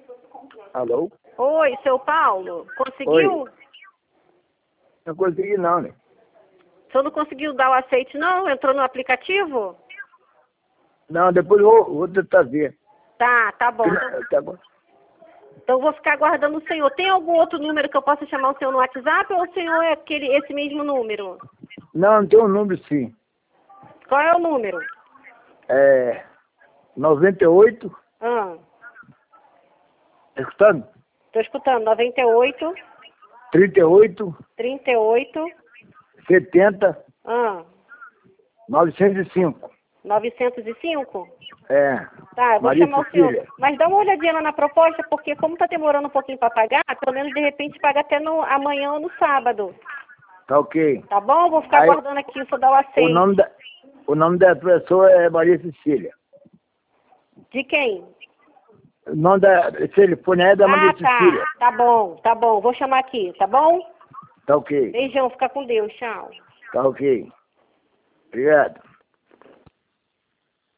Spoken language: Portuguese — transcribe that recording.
Alô? Oi, seu Paulo, conseguiu? Oi. Não consegui não, né? O senhor não conseguiu dar o aceite não? Entrou no aplicativo? Não, depois eu vou tentar ver. Tá bom. Tá bom. Então eu vou ficar aguardando o senhor. Tem algum outro número que eu possa chamar o senhor no WhatsApp ou o senhor é esse mesmo número? Não, tem um número sim. Qual é o número? É 98, Ah, tá escutando? tô escutando. 98, 38, 38, 70, ah, 905. 905? É. Tá, eu vou Maria chamar o Cecília. senhor. Mas dá uma olhadinha lá na proposta, porque como tá demorando um pouquinho para pagar, pelo menos de repente paga até no amanhã ou no sábado. Tá ok. Tá bom? Vou ficar Aí, aguardando aqui, só dar o O aceite. nome da pessoa é Maria Cecília. De quem? O nome da telefone é da Maria Cecília. Tá bom. Vou chamar aqui, tá bom? Tá ok. Beijão, fica com Deus, tchau. Tá ok. Obrigado.